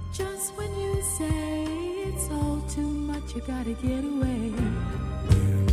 Just when you say it's all too much, you gotta get away.